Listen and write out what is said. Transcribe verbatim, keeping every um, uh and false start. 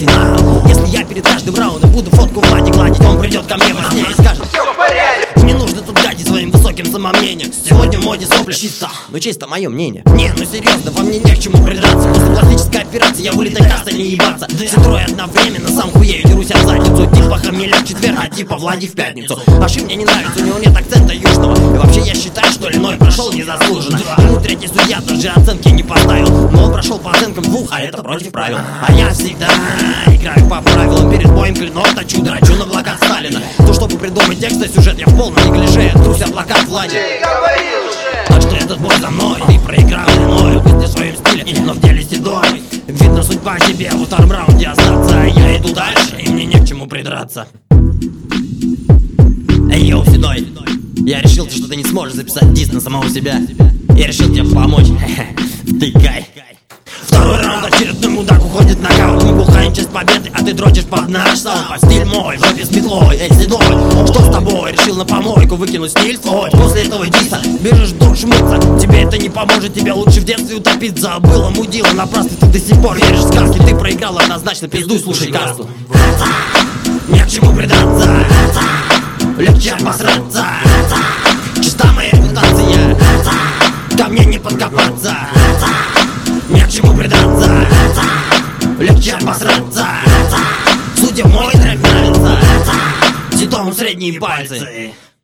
финал. Если я перед каждым раундом буду фотку Влади гладить, он придет ко мне во сне и скажет: все в порядке. Не нужно тут гадить своим высоким самомнением. Сегодня в моде сопли чисто, но чисто мое мнение. Не, ну серьезно, во мне не к чему придраться. После пластической операции я улетать каста не ебаться. Все трое одновременно, сам хуею, дерусь об задницу. Типа Хамиля в четверг, а типа Влади в пятницу. Аши мне не нравится, у него нет акцента южного. И вообще я считаю, что Леной прошел незаслуженно. Ему третий судья даже оценки не поставил, но он прошел по оценкам двух, а это против правил. А я всегда играю по правилам. Перед боем клинок точу, драчу на плакат Сталина. То, чтобы придумать текст и сюжет, я в полном неглиже трусь о плакат Влади. Так что этот бой за мной, ты проиграл Леной. Пусть не в своем стиле, но в деле седой. Видно, судьба тебе во втором раунде остаться. Я иду дальше, и мне не к чему придраться. Эй, йоу, седой, я решил, что ты не сможешь записать дис на самого себя. Я решил тебе помочь. Втыкай. Второй раунд, очередной мудак уходит на нокаут. Мы бухаем честь победы, а ты дрочишь под наш саунд. Под стиль мой, в жопе с метлой. Эй, седой, что с тобой? Решил на помойку выкинуть стиль свой. После этого диса бежишь душ мыться. Тебе это не поможет, тебя лучше в детстве утопить. Забыла, мудила, напрасно ты до сих пор веришь в сказки. Ты проиграл однозначно, пиздуй, слушай касту. Не к чему придраться, легче обосраться. Чиста моя репутация, ко мне не подкопаться. Не к чему придраться, легче обосраться. Судя мой трек нравится, Титовым средние пальцы.